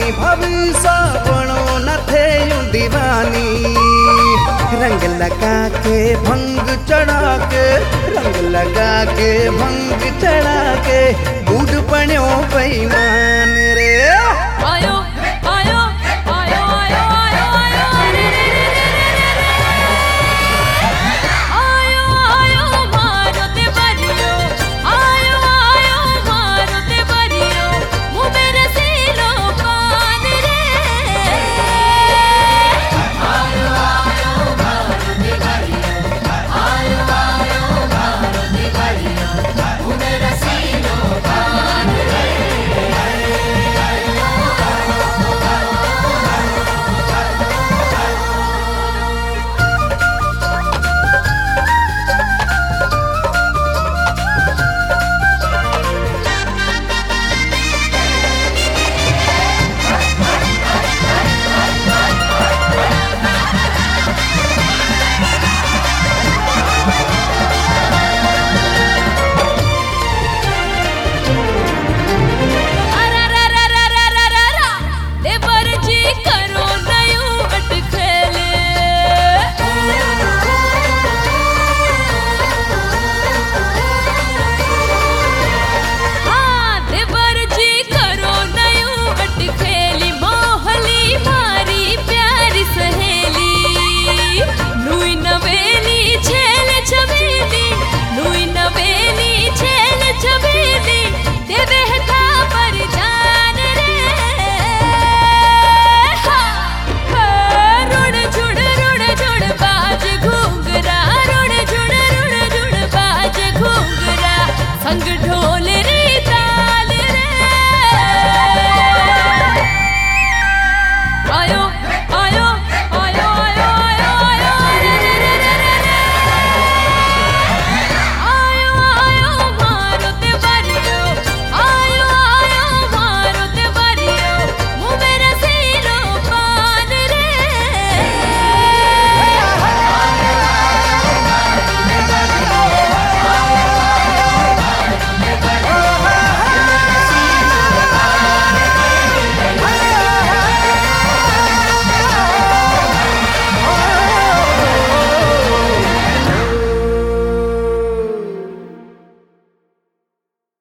भविष्य बणो न थे यूं दीवानी। रंग लगा के भंग चढ़ा के, रंग लगा के भंग चढ़ा के, बूढ़ बण्यो बेईमान रे। आयो आयो आयो आयो आयो आयो रे रे रे रे रे आयो आयो मारो ते बरियो, आयो आयो मारो ते बरियो, मुँह में रसीलो पान रे। आयो आयो मारो ते बरियो, आयो आयो मारो ते बरियो, मुँह में रसीलो पान रे। संग ढोल